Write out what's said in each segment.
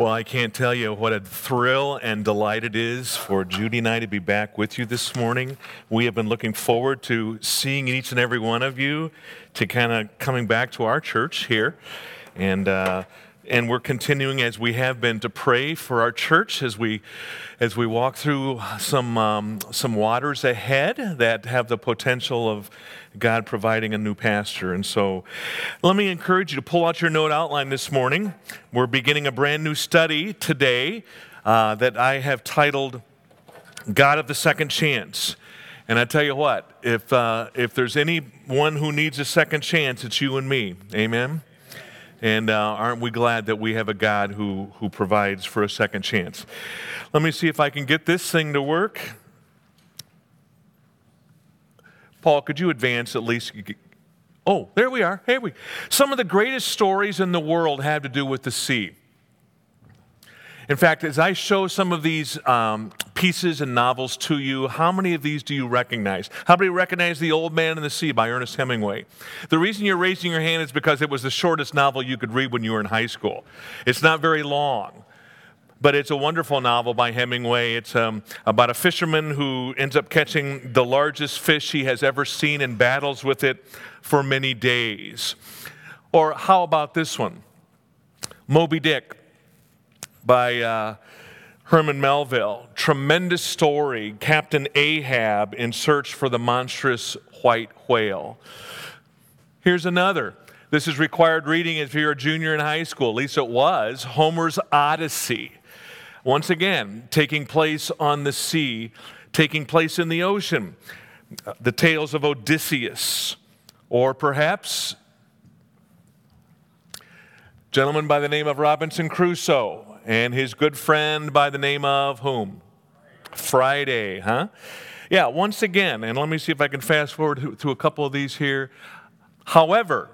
Well, I can't tell you what a thrill and delight it is for Judy and I to be back with you this morning. We have been looking forward to seeing each and every one of you, to kind of coming back to our church here. And we're continuing, as we have been, to pray for our church as we walk through some waters ahead that have the potential of God providing a new pastor. And so let me encourage you to pull out your note outline this morning. We're beginning a brand new study today that I have titled God of the Second Chance. And I tell you what, if there's anyone who needs a second chance, it's you and me. Amen? And aren't we glad that we have a God who provides for a second chance? Let me see if I can get this thing to work. Paul, could you advance at least? Oh, there we are. Some of the greatest stories in the world have to do with the sea. In fact, as I show some of these pieces and novels to you, how many of these do you recognize? How many recognize The Old Man and the Sea by Ernest Hemingway? The reason you're raising your hand is because it was the shortest novel you could read when you were in high school. It's not very long, but it's a wonderful novel by Hemingway. It's about a fisherman who ends up catching the largest fish he has ever seen and battles with it for many days. Or how about this one? Moby Dick by Herman Melville. Tremendous story. Captain Ahab in search for the monstrous white whale. Here's another. This is required reading if you're a junior in high school. At least it was. Homer's Odyssey. Once again, taking place on the sea, taking place in the ocean. The tales of Odysseus. Or perhaps a gentleman by the name of Robinson Crusoe and his good friend by the name of whom? Friday, huh? Yeah, once again, and let me see if I can fast forward to a couple of these here. However,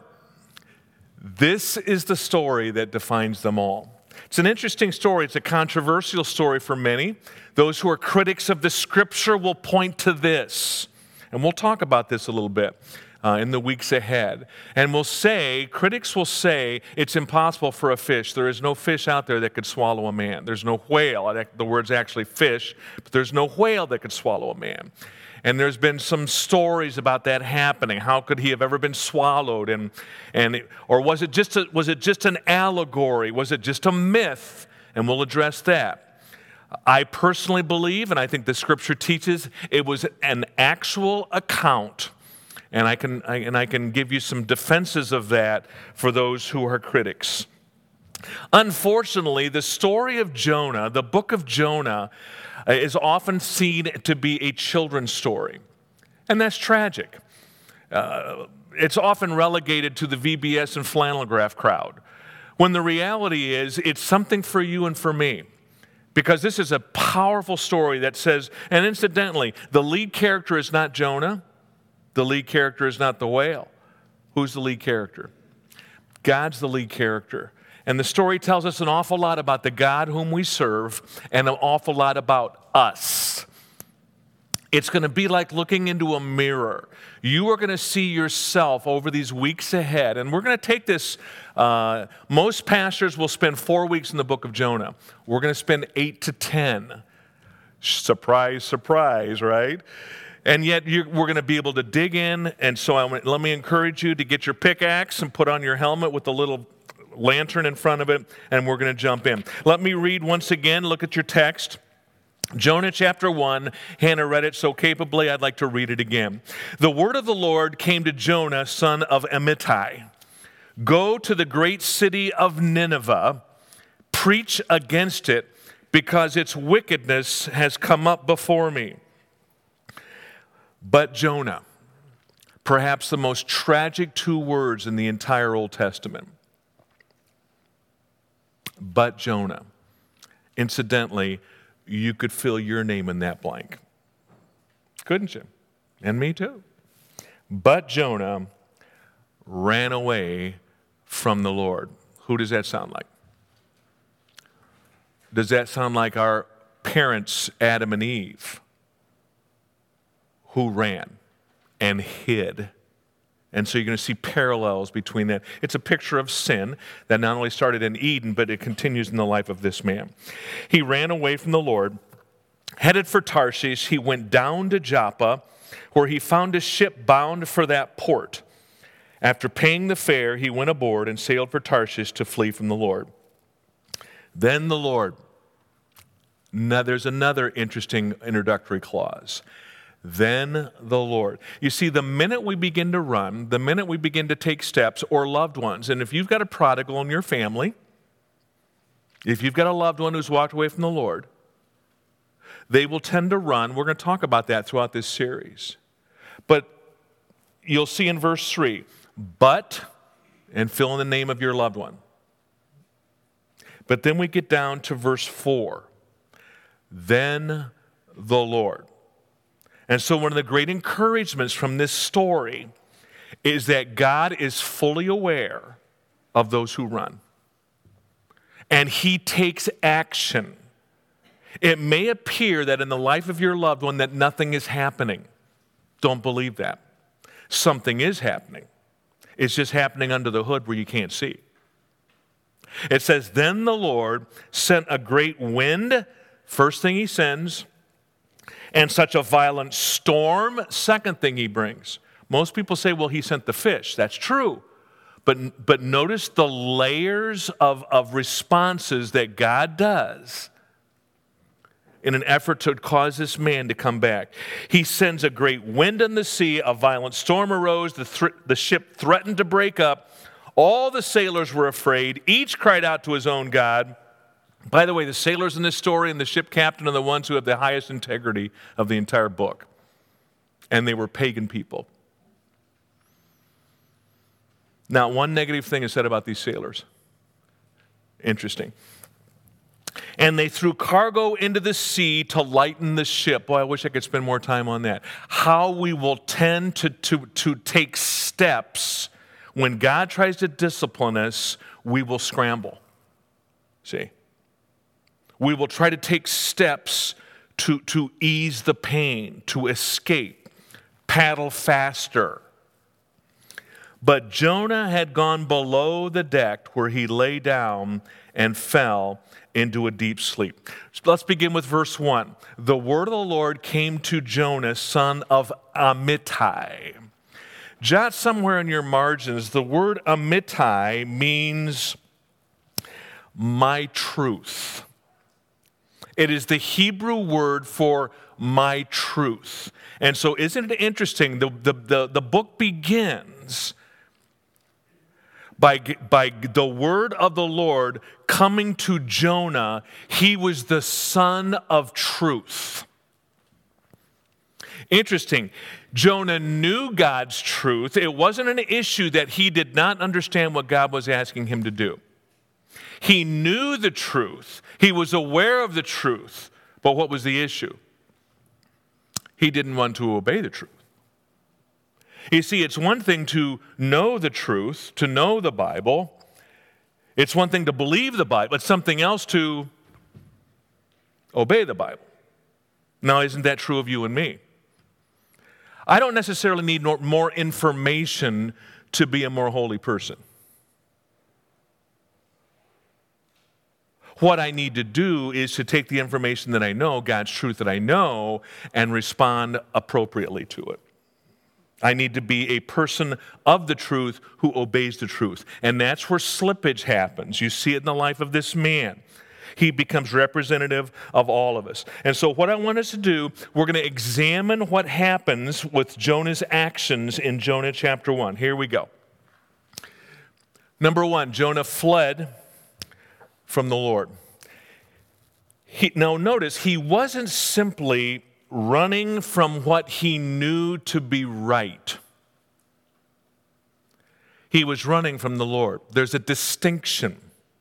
this is the story that defines them all. It's an interesting story. It's a controversial story for many. Those who are critics of the Scripture will point to this. And we'll talk about this a little bit in the weeks ahead. And critics will say, it's impossible for a fish. There is no fish out there that could swallow a man. There's no whale. The word's actually fish, but there's no whale that could swallow a man. And there's been some stories about that happening. How could he have ever been swallowed? Or was it just an allegory? Was it just a myth? And we'll address that. I personally believe, and I think the Scripture teaches, it was an actual account. And I can give you some defenses of that for those who are critics. Unfortunately, the story of Jonah, the book of Jonah, is often seen to be a children's story. And that's tragic. It's often relegated to the VBS and flannel graph crowd, when the reality is it's something for you and for me. Because this is a powerful story that says, and incidentally, the lead character is not Jonah. The lead character is not the whale. Who's the lead character? God's the lead character. And the story tells us an awful lot about the God whom we serve and an awful lot about us. It's going to be like looking into a mirror. You are going to see yourself over these weeks ahead. And we're going to take this. Most pastors will spend 4 weeks in the book of Jonah. We're going to spend 8 to 10. Surprise, surprise, right? And yet we're going to be able to dig in. And so let me encourage you to get your pickaxe and put on your helmet with the little lantern in front of it, and we're going to jump in. Let me read once again. Look at your text. Jonah chapter 1. Hannah read it so capably, I'd like to read it again. The word of the Lord came to Jonah, son of Amittai. Go to the great city of Nineveh, preach against it, because its wickedness has come up before me. But Jonah, perhaps the most tragic 2 words in the entire Old Testament. But Jonah. Incidentally, you could fill your name in that blank. Couldn't you? And me too. But Jonah ran away from the Lord. Who does that sound like? Does that sound like our parents, Adam and Eve, who ran and hid And so you're going to see parallels between that. It's a picture of sin that not only started in Eden, but it continues in the life of this man. He ran away from the Lord, headed for Tarshish. He went down to Joppa, where he found a ship bound for that port. After paying the fare, he went aboard and sailed for Tarshish to flee from the Lord. Then the Lord. Now, there's another interesting introductory clause. Then the Lord. You see, the minute we begin to run, the minute we begin to take steps, or loved ones, and if you've got a prodigal in your family, if you've got a loved one who's walked away from the Lord, they will tend to run. We're going to talk about that throughout this series. But you'll see in verse 3, but, and fill in the name of your loved one. But then we get down to verse 4, then the Lord. And so one of the great encouragements from this story is that God is fully aware of those who run. And he takes action. It may appear that in the life of your loved one that nothing is happening. Don't believe that. Something is happening. It's just happening under the hood where you can't see. It says, then the Lord sent a great wind, first thing he sends, and such a violent storm, second thing he brings. Most people say, well, he sent the fish. That's true. But notice the layers of responses that God does in an effort to cause this man to come back. He sends a great wind in the sea, a violent storm arose, the ship threatened to break up. All the sailors were afraid. Each cried out to his own God. By the way, the sailors in this story and the ship captain are the ones who have the highest integrity of the entire book. And they were pagan people. Not one negative thing is said about these sailors. Interesting. And they threw cargo into the sea to lighten the ship. Boy, I wish I could spend more time on that. How we will tend to take steps. When God tries to discipline us, we will scramble. See? We will try to take steps to ease the pain, to escape, paddle faster. But Jonah had gone below the deck where he lay down and fell into a deep sleep. Let's begin with verse 1. The word of the Lord came to Jonah, son of Amittai. Jot somewhere in your margins, the word Amittai means my truth. It is the Hebrew word for my truth. And so isn't it interesting? The book begins by the word of the Lord coming to Jonah. He was the son of truth. Interesting. Jonah knew God's truth. It wasn't an issue that he did not understand what God was asking him to do. He knew the truth. He was aware of the truth. But what was the issue? He didn't want to obey the truth. You see, it's one thing to know the truth, to know the Bible. It's one thing to believe the Bible. It's something else to obey the Bible. Now, isn't that true of you and me? I don't necessarily need more information to be a more holy person. What I need to do is to take the information that I know, God's truth that I know, and respond appropriately to it. I need to be a person of the truth who obeys the truth. And that's where slippage happens. You see it in the life of this man. He becomes representative of all of us. And so what I want us to do, we're going to examine what happens with Jonah's actions in Jonah chapter 1. Here we go. Number 1, Jonah fled from the Lord. Now notice, he wasn't simply running from what he knew to be right. He was running from the Lord. There's a distinction.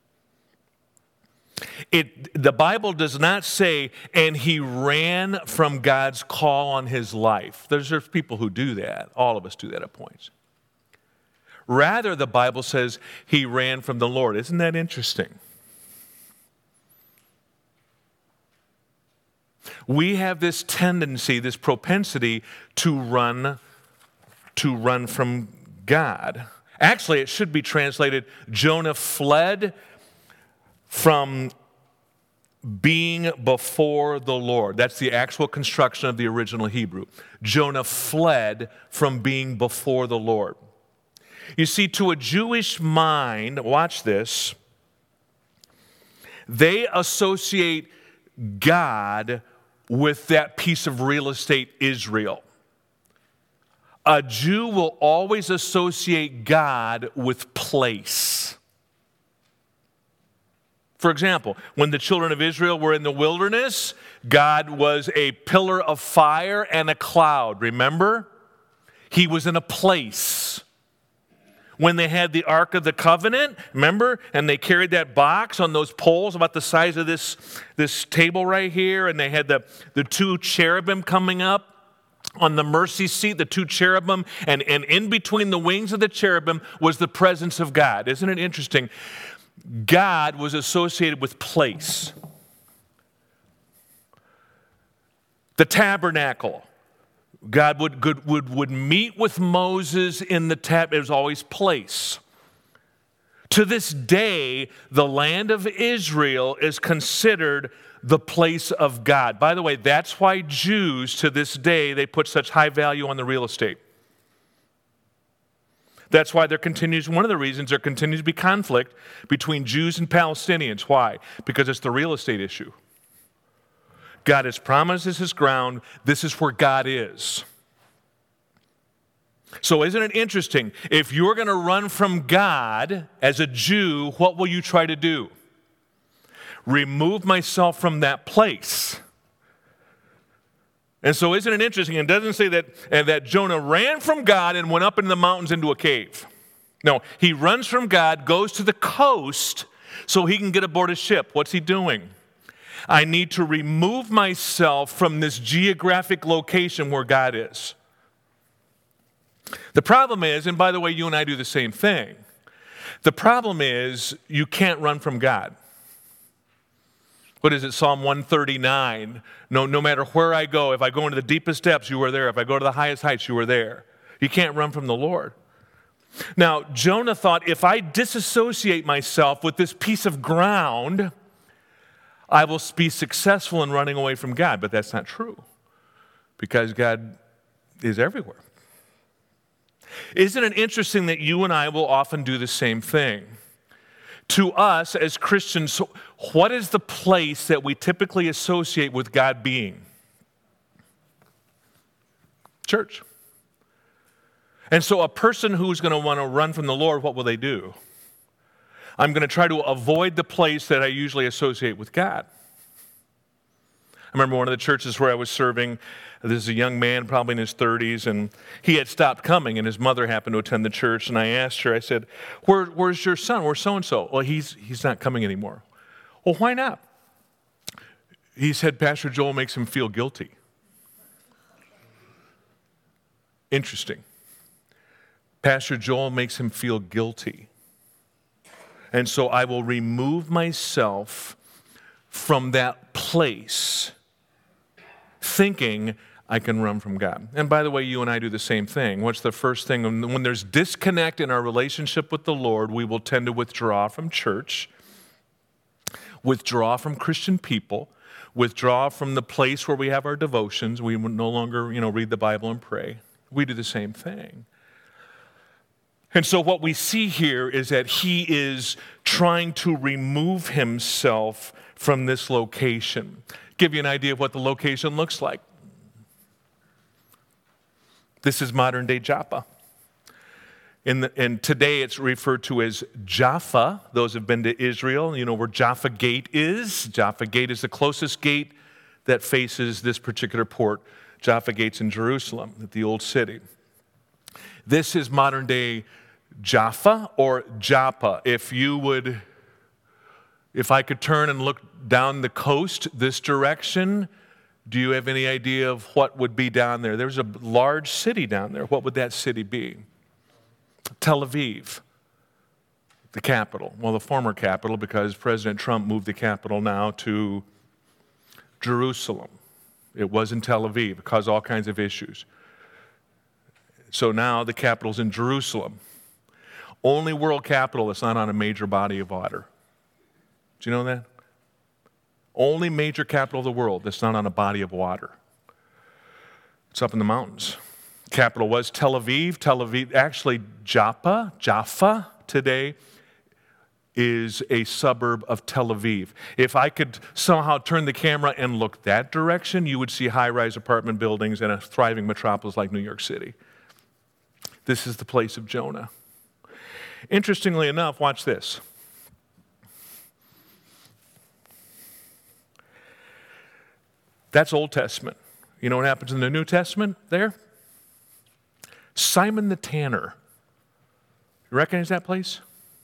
The Bible does not say, and he ran from God's call on his life. There's people who do that. All of us do that at points. Rather, the Bible says he ran from the Lord. Isn't that interesting? We have this tendency, this propensity to run from God. Actually, it should be translated, Jonah fled from being before the Lord. That's the actual construction of the original Hebrew. Jonah fled from being before the Lord. You see, to a Jewish mind, watch this, they associate God with that piece of real estate, Israel. A Jew will always associate God with place. For example, when the children of Israel were in the wilderness, God was a pillar of fire and a cloud. Remember? He was in a place. When they had the Ark of the Covenant, remember? And they carried that box on those poles about the size of this table right here, and they had the two cherubim coming up on the mercy seat, the two cherubim, and in between the wings of the cherubim was the presence of God. Isn't it interesting? God was associated with place. The tabernacle. God would meet with Moses in the tabernacle. It was always place. To this day, the land of Israel is considered the place of God. By the way, that's why Jews to this day, they put such high value on the real estate. That's why one of the reasons there continues to be conflict between Jews and Palestinians. Why? Because it's the real estate issue. God has promised this is ground. This is where God is. So isn't it interesting? If you're going to run from God as a Jew, what will you try to do? Remove myself from that place. And so isn't it interesting? It doesn't say that Jonah ran from God and went up into the mountains into a cave. No, he runs from God, goes to the coast so he can get aboard a ship. What's he doing? I need to remove myself from this geographic location where God is. The problem is, and by the way, you and I do the same thing. The problem is you can't run from God. What is it, Psalm 139? No matter where I go, if I go into the deepest depths, you are there. If I go to the highest heights, you are there. You can't run from the Lord. Now, Jonah thought, if I disassociate myself with this piece of ground, I will be successful in running away from God. But that's not true, because God is everywhere. Isn't it interesting that you and I will often do the same thing? To us as Christians, what is the place that we typically associate with God being? Church. And so a person who's going to want to run from the Lord, what will they do? I'm going to try to avoid the place that I usually associate with God. I remember one of the churches where I was serving, this is a young man, probably in his 30s, and he had stopped coming, and his mother happened to attend the church, and I asked her, I said, where's your son? Where's so-and-so? Well, he's not coming anymore. Well, why not? He said, Pastor Joel makes him feel guilty. Interesting. Pastor Joel makes him feel guilty. And so I will remove myself from that place, thinking I can run from God. And by the way, you and I do the same thing. What's the first thing? When there's disconnect in our relationship with the Lord, we will tend to withdraw from church, withdraw from Christian people, withdraw from the place where we have our devotions. We will no longer, read the Bible and pray. We do the same thing. And so what we see here is that he is trying to remove himself from this location. Give you an idea of what the location looks like. This is modern-day Joppa. And today it's referred to as Jaffa. Those who have been to Israel, you know where Jaffa Gate is. Jaffa Gate is the closest gate that faces this particular port. Jaffa Gate's in Jerusalem, at the old city. This is modern-day Jaffa or Joppa. If I could turn and look down the coast this direction, do you have any idea of what would be down there? There's a large city down there. What would that city be? Tel Aviv, the capital. Well, the former capital, because President Trump moved the capital now to Jerusalem. It was in Tel Aviv. It caused all kinds of issues. So now the capital's in Jerusalem. Only world capital that's not on a major body of water. Do you know that? Only major capital of the world that's not on a body of water. It's up in the mountains. Capital was Tel Aviv. Tel Aviv, actually Jaffa today is a suburb of Tel Aviv. If I could somehow turn the camera and look that direction, you would see high-rise apartment buildings and a thriving metropolis like New York City. This is the place of Jonah. Interestingly enough, watch this. That's Old Testament. You know what happens in the New Testament there? Simon the Tanner. You recognize that place?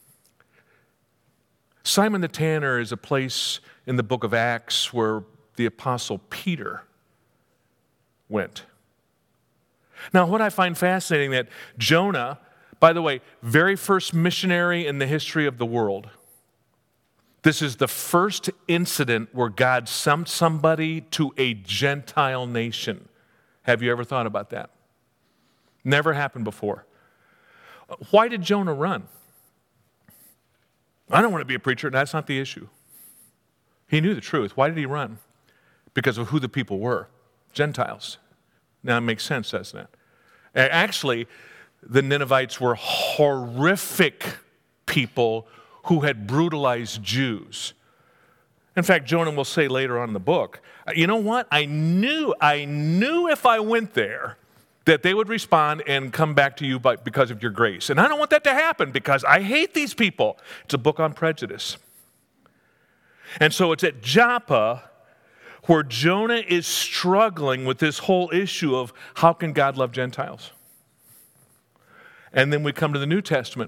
Simon the Tanner is a place in the book of Acts where the apostle Peter went. Now, what I find fascinating that Jonah, by the way, very first missionary in the history of the world. This is the first incident where God sent somebody to a Gentile nation. Have you ever thought about that? Never happened before. Why did Jonah run? I don't want to be a preacher. That's not the issue. He knew the truth. Why did he run? Because of who the people were. Gentiles. Now it makes sense, doesn't it? Actually, the Ninevites were horrific people who had brutalized Jews. In fact, Jonah will say later on in the book, you know what? I knew if I went there that they would respond and come back to you because of your grace. And I don't want that to happen because I hate these people. It's a book on prejudice. And so it's at Joppa where Jonah is struggling with this whole issue of how can God love Gentiles? And then we come to the New Testament.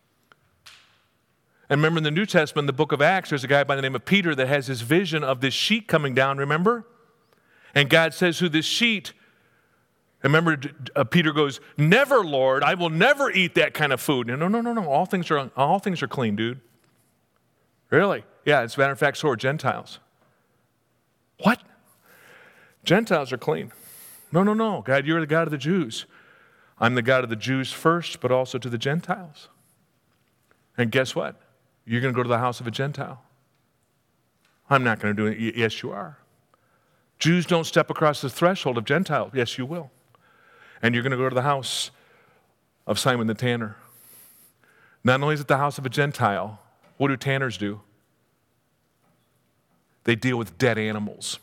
And remember in the New Testament, in the book of Acts, there's a guy by the name of Peter that has this vision of this sheet coming down, remember? And God says who this sheet. Remember, Peter goes, never, Lord, I will never eat that kind of food. No. All things are clean, dude. Really? Yeah, as a matter of fact, so are Gentiles. What? Gentiles are clean. No. God, you're the God of the Jews. I'm the God of the Jews first, but also to the Gentiles. And guess what? You're going to go to the house of a Gentile. I'm not going to do it. Yes, you are. Jews don't step across the threshold of Gentiles. Yes, you will. And you're going to go to the house of Simon the Tanner. Not only is it the house of a Gentile, what do tanners do? They deal with dead animals.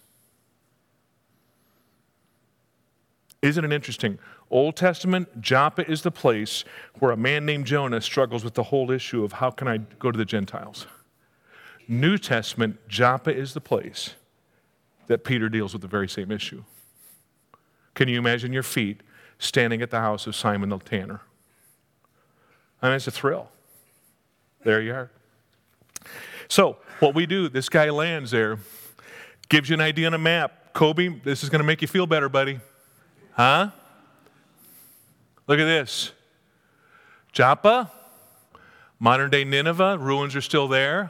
Isn't it interesting? Old Testament, Joppa is the place where a man named Jonah struggles with the whole issue of how can I go to the Gentiles. New Testament, Joppa is the place that Peter deals with the very same issue. Can you imagine your feet standing at the house of Simon the Tanner? I mean, it's a thrill. There you are. So, what we do, this guy lands there, gives you an idea on a map. Kobe, this is going to make you feel better, buddy. Huh? Look at this. Joppa, modern-day Nineveh, ruins are still there.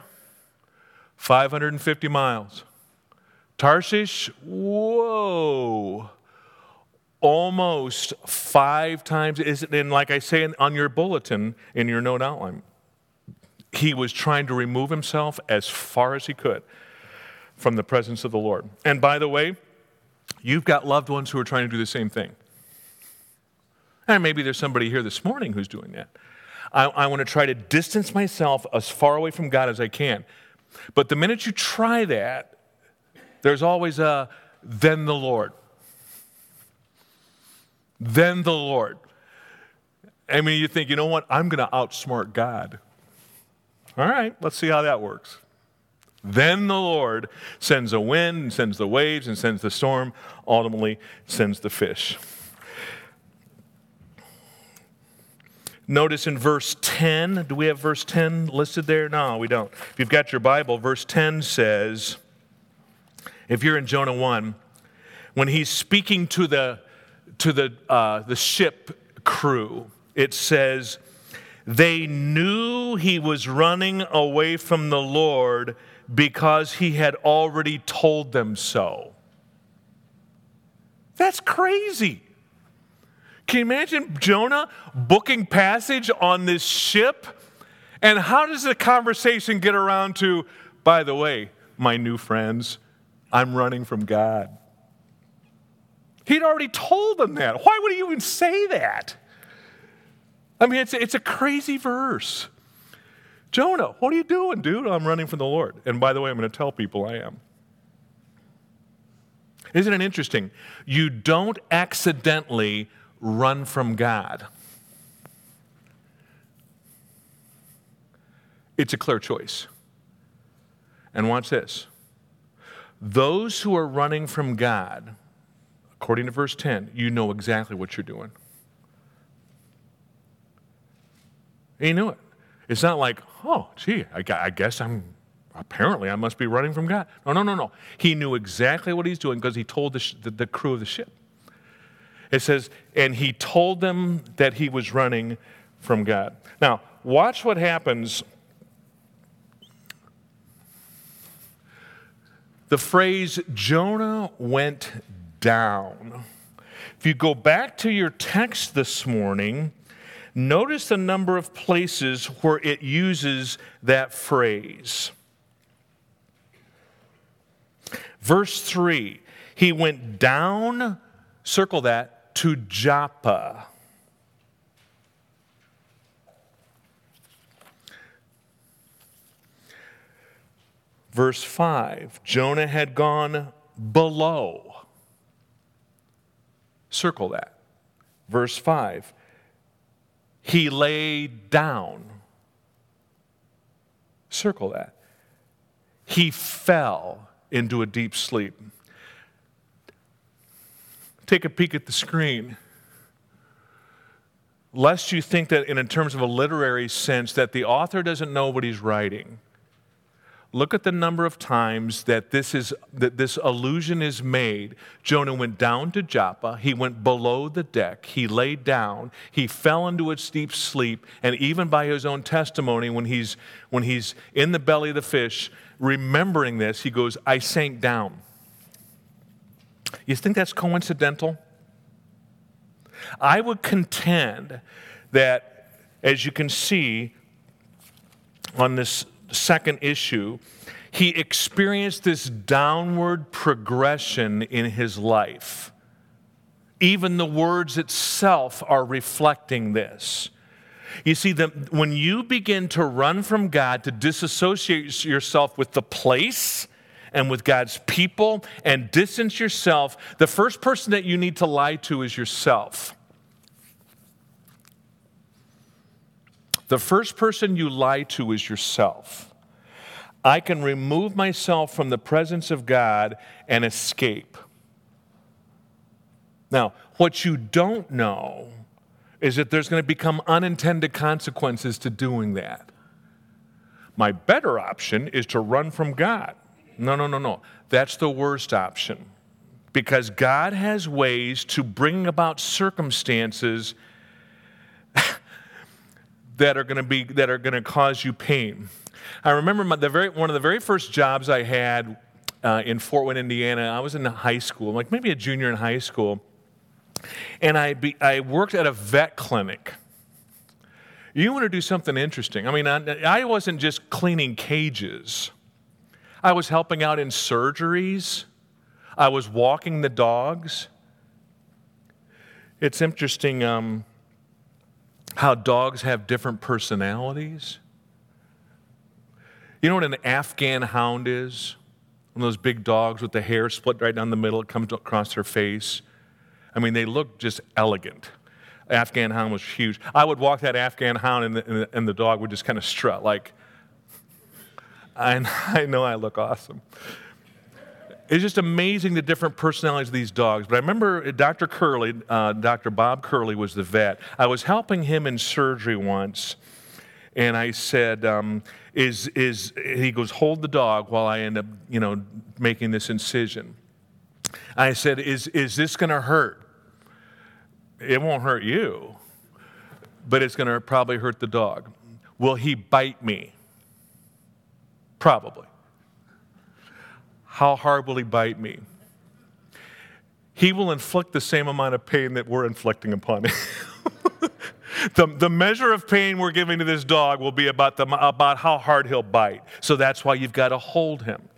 550 miles. Tarshish, whoa, almost 5 times. And like I say on your bulletin, in your note outline, he was trying to remove himself as far as he could from the presence of the Lord. And by the way, you've got loved ones who are trying to do the same thing. And maybe there's somebody here this morning who's doing that. I want to try to distance myself as far away from God as I can. But the minute you try that, there's always a, then the Lord. Then the Lord. I mean, you think, you know what? I'm going to outsmart God. All right, let's see how that works. Then the Lord sends a wind, and sends the waves, and sends the storm, ultimately sends the fish. Notice in verse 10, do we have verse 10 listed there? No, we don't. If you've got your Bible, verse 10 says, if you're in Jonah 1, when he's speaking to the ship crew, it says, they knew he was running away from the Lord because he had already told them so. That's crazy. Can you imagine Jonah booking passage on this ship? And how does the conversation get around to, by the way, my new friends, I'm running from God? He'd already told them that. Why would he even say that? I mean, it's a crazy verse. Jonah, what are you doing, dude? I'm running from the Lord. And by the way, I'm going to tell people I am. Isn't it interesting? You don't accidentally run from God. It's a clear choice. And watch this. Those who are running from God, according to verse 10, you know exactly what you're doing. He knew it. It's not like, oh, gee, I guess apparently I must be running from God. No. He knew exactly what he's doing because he told the crew of the ship. It says, and he told them that he was running from God. Now, watch what happens. The phrase, Jonah went down. If you go back to your text this morning, notice the number of places where it uses that phrase. Verse 3, he went down, circle that, to Joppa. Verse 5, Jonah had gone below. Circle that. Verse 5, he lay down. Circle that. He fell into a deep sleep. Take a peek at the screen. Lest you think that in terms of a literary sense that the author doesn't know what he's writing. Look at the number of times that this allusion is made. Jonah went down to Joppa. He went below the deck. He lay down. He fell into a deep sleep. And even by his own testimony, when he's in the belly of the fish, remembering this, he goes, I sank down. You think that's coincidental? I would contend that, as you can see on this second issue, he experienced this downward progression in his life. Even the words itself are reflecting this. You see, when you begin to run from God, to disassociate yourself with the place and with God's people and distance yourself, the first person that you need to lie to is yourself. The first person you lie to is yourself. I can remove myself from the presence of God and escape. Now, what you don't know is that there's going to become unintended consequences to doing that. My better option is to run from God. No. That's the worst option. Because God has ways to bring about circumstances that are going to cause you pain. I remember one of the very first jobs I had in Fort Wayne, Indiana. I was in high school, like maybe a junior in high school, and I worked at a vet clinic. You want to do something interesting? I mean, I wasn't just cleaning cages. I was helping out in surgeries. I was walking the dogs. It's interesting how dogs have different personalities. You know what an Afghan hound is? One of those big dogs with the hair split right down the middle, it comes across their face. I mean, they look just elegant. Afghan hound was huge. I would walk that Afghan hound and the dog would just kind of strut like, I know I look awesome. It's just amazing the different personalities of these dogs. But I remember Dr. Curley, Dr. Bob Curley was the vet. I was helping him in surgery once, and I said, he goes, hold the dog while I end up, making this incision. I said, is this going to hurt? It won't hurt you, but it's going to probably hurt the dog. Will he bite me? Probably. How hard will he bite me? he will inflict the same amount of pain that we're inflicting upon him. The measure of pain we're giving to this dog will be about how hard he'll bite. So that's why you've got to hold him.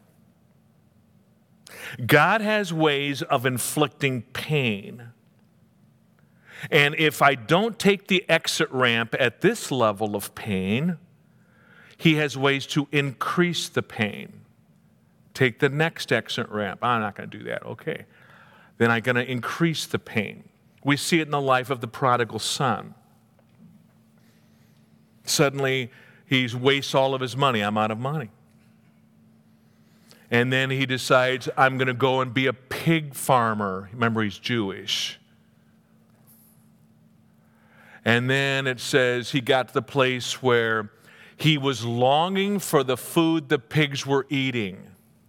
God has ways of inflicting pain. And if I don't take the exit ramp at this level of pain, he has ways to increase the pain. Take the next exit ramp. I'm not going to do that. Okay. Then I'm going to increase the pain. We see it in the life of the prodigal son. Suddenly, he wastes all of his money. I'm out of money. And then he decides, I'm going to go and be a pig farmer. Remember, he's Jewish. And then it says he got to the place where he was longing for the food the pigs were eating.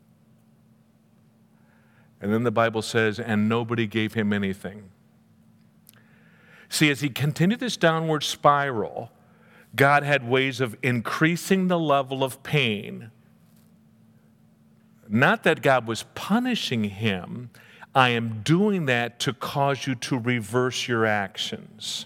And then the Bible says, and nobody gave him anything. See, as he continued this downward spiral, God had ways of increasing the level of pain. Not that God was punishing him. I am doing that to cause you to reverse your actions.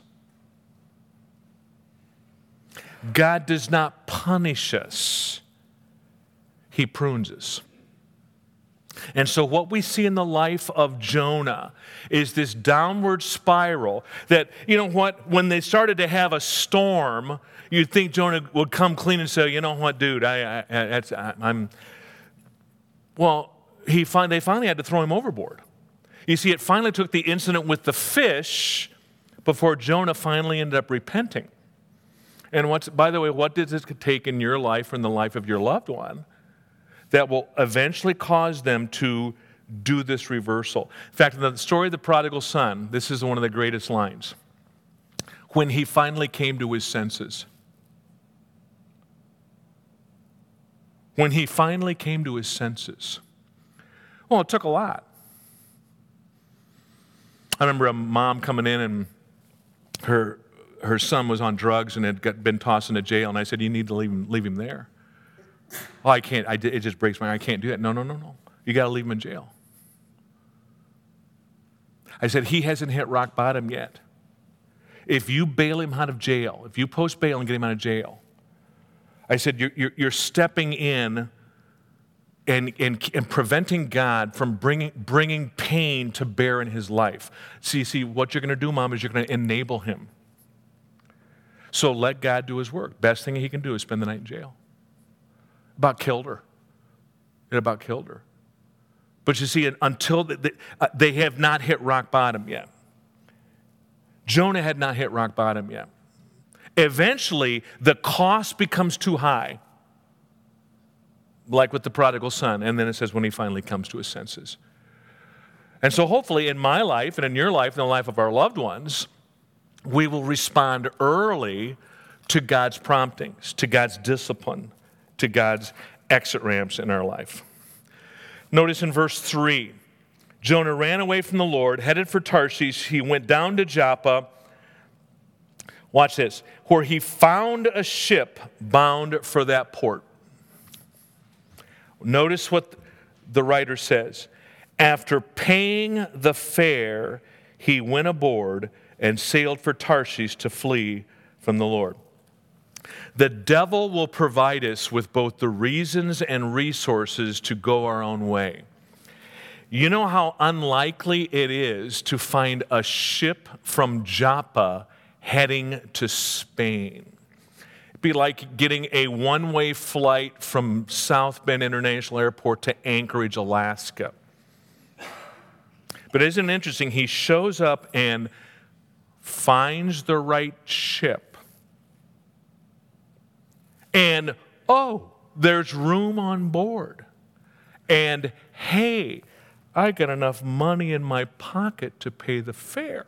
God does not punish us. He prunes us. And so what we see in the life of Jonah is this downward spiral that, you know what, when they started to have a storm, you'd think Jonah would come clean and say, you know what, dude, they finally had to throw him overboard. You see, it finally took the incident with the fish before Jonah finally ended up repenting. And by the way, what does this take in your life or in the life of your loved one that will eventually cause them to do this reversal? In fact, in the story of the prodigal son, this is one of the greatest lines. When he finally came to his senses. When he finally came to his senses. Well, it took a lot. I remember a mom coming in and her son was on drugs and had been tossed into jail, and I said, you need to leave him there. Oh, I can't. It just breaks my heart. I can't do that. No. You got to leave him in jail. I said, he hasn't hit rock bottom yet. If you bail him out of jail, if you post bail and get him out of jail, I said, you're stepping in and preventing God from bringing pain to bear in his life. See, what you're going to do, Mom, is you're going to enable him. So let God do his work. Best thing he can do is spend the night in jail. About killed her. It about killed her. But you see, until they have not hit rock bottom yet. Jonah had not hit rock bottom yet. Eventually, the cost becomes too high, like with the prodigal son. And then it says when he finally comes to his senses. And so hopefully in my life and in your life and the life of our loved ones, we will respond early to God's promptings, to God's discipline, to God's exit ramps in our life. Notice in verse 3, Jonah ran away from the Lord, headed for Tarshish. He went down to Joppa. Watch this, where he found a ship bound for that port. Notice what the writer says. After paying the fare, he went aboard and sailed for Tarshish to flee from the Lord. The devil will provide us with both the reasons and resources to go our own way. You know how unlikely it is to find a ship from Joppa heading to Spain. It'd be like getting a one-way flight from South Bend International Airport to Anchorage, Alaska. But isn't it interesting? He shows up and finds the right ship. And, there's room on board. And, hey, I got enough money in my pocket to pay the fare.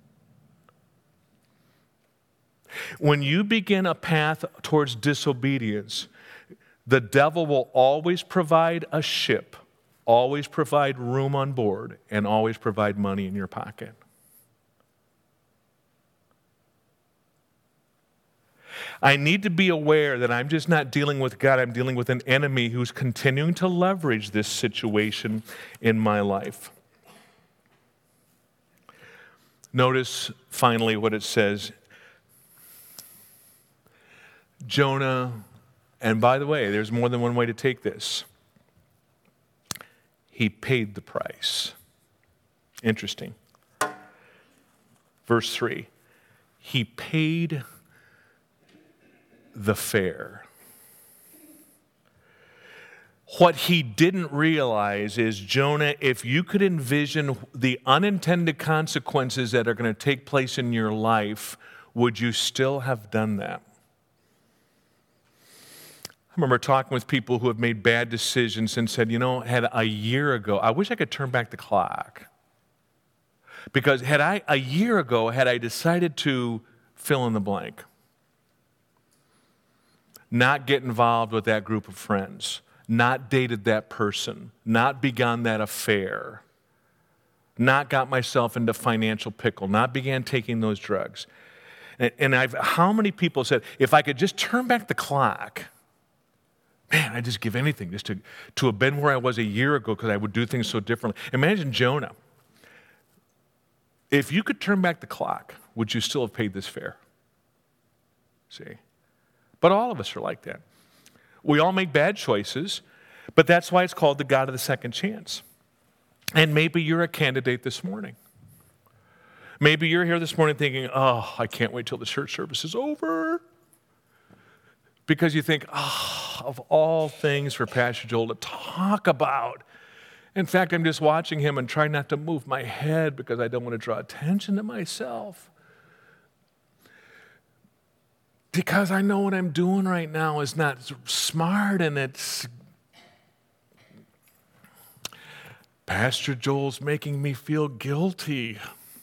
When you begin a path towards disobedience, the devil will always provide a ship, always provide room on board, and always provide money in your pocket. I need to be aware that I'm just not dealing with God, I'm dealing with an enemy who's continuing to leverage this situation in my life. Notice finally what it says. Jonah, and by the way, there's more than one way to take this. He paid the price. Interesting. Verse 3. He paid the fare. What he didn't realize is, Jonah, if you could envision the unintended consequences that are going to take place in your life, would you still have done that? I remember talking with people who have made bad decisions and said, had a year ago, I wish I could turn back the clock. Because a year ago, had I decided to fill in the blank, not get involved with that group of friends, not dated that person, not begun that affair, not got myself into financial pickle, not began taking those drugs. And how many people said, if I could just turn back the clock, man, I'd just give anything just to have been where I was a year ago, because I would do things so differently. Imagine Jonah. If you could turn back the clock, would you still have paid this fare? See? But all of us are like that. We all make bad choices, but that's why it's called the God of the second chance. And maybe you're a candidate this morning. Maybe you're here this morning thinking, oh, I can't wait till the church service is over. Because you think, of all things for Pastor Joel to talk about. In fact, I'm just watching him and trying not to move my head because I don't want to draw attention to myself. Because I know what I'm doing right now is not smart, and it's Pastor Joel's making me feel guilty.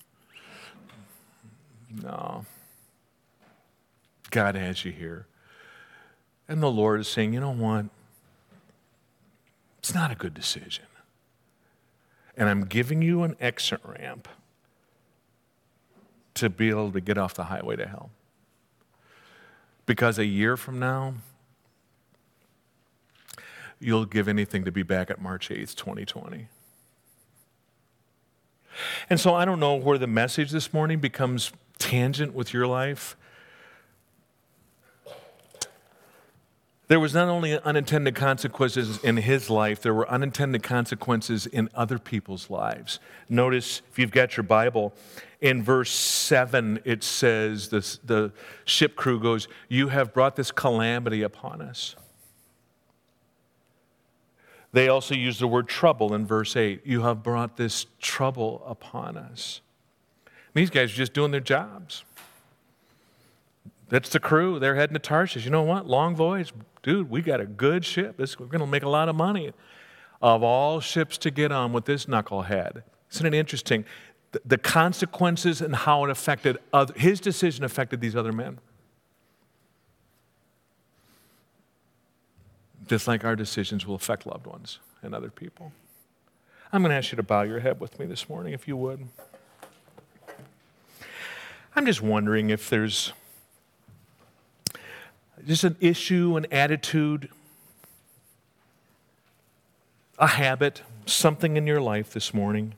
No. God has you here. And the Lord is saying, you know what? It's not a good decision. And I'm giving you an exit ramp to be able to get off the highway to hell. Because a year from now, you'll give anything to be back at March 8th, 2020. And so I don't know where the message this morning becomes tangent with your life. There was not only unintended consequences in his life, there were unintended consequences in other people's lives. Notice, if you've got your Bible, in verse 7, it says, the ship crew goes, "You have brought this calamity upon us." They also use the word trouble in verse 8. "You have brought this trouble upon us." These guys are just doing their jobs. That's the crew. They're heading to Tarshish. You know what? Long voyage. Dude, we got a good ship. We're going to make a lot of money. Of all ships to get on with this knucklehead. Isn't it interesting? The consequences and how it affected, his decision affected these other men. Just like our decisions will affect loved ones and other people. I'm going to ask you to bow your head with me this morning, if you would. I'm just wondering if there's just an issue, an attitude, a habit, something in your life this morning.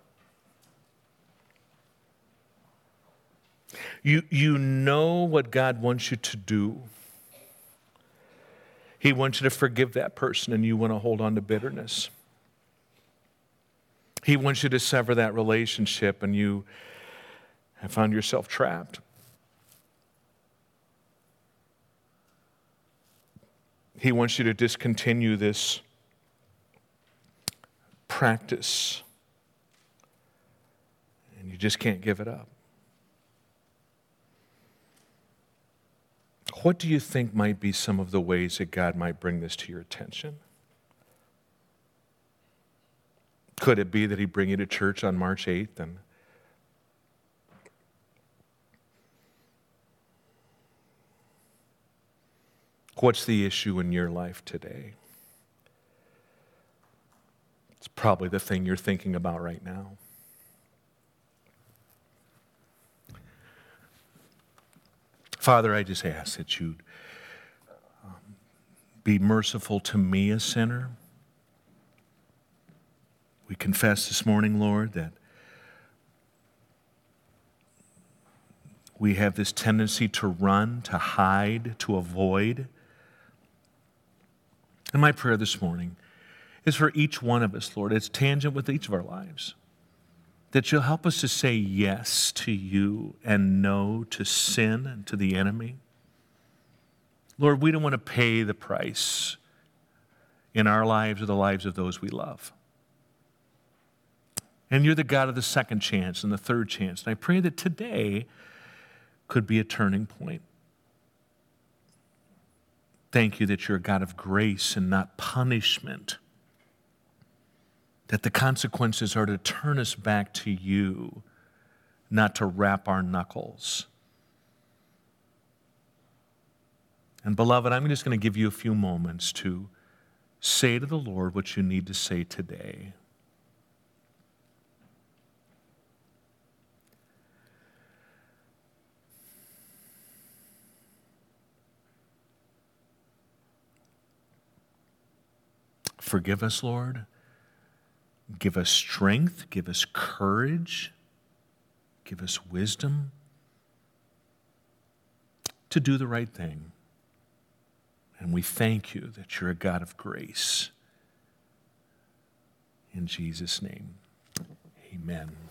You know what God wants you to do. He wants you to forgive that person, and you want to hold on to bitterness. He wants you to sever that relationship, and you have found yourself trapped. He wants you to discontinue this practice, and you just can't give it up. What do you think might be some of the ways that God might bring this to your attention? Could it be that He'd bring you to church on March 8th and what's the issue in your life today? It's probably the thing you're thinking about right now. Father, I just ask that you'd be merciful to me, a sinner. We confess this morning, Lord, that We have this tendency to run, to hide, to avoid. And my prayer this morning is for each one of us, Lord. It's tangent with each of our lives. That you'll help us to say yes to you and no to sin and to the enemy. Lord, we don't want to pay the price in our lives or the lives of those we love. And you're the God of the second chance and the third chance. And I pray that today could be a turning point. Thank you that you're a God of grace and not punishment. That the consequences are to turn us back to you, not to wrap our knuckles. And beloved, I'm just going to give you a few moments to say to the Lord what you need to say today. Forgive us, Lord. Give us strength. Give us courage. Give us wisdom to do the right thing. And we thank you that you're a God of grace. In Jesus' name, amen.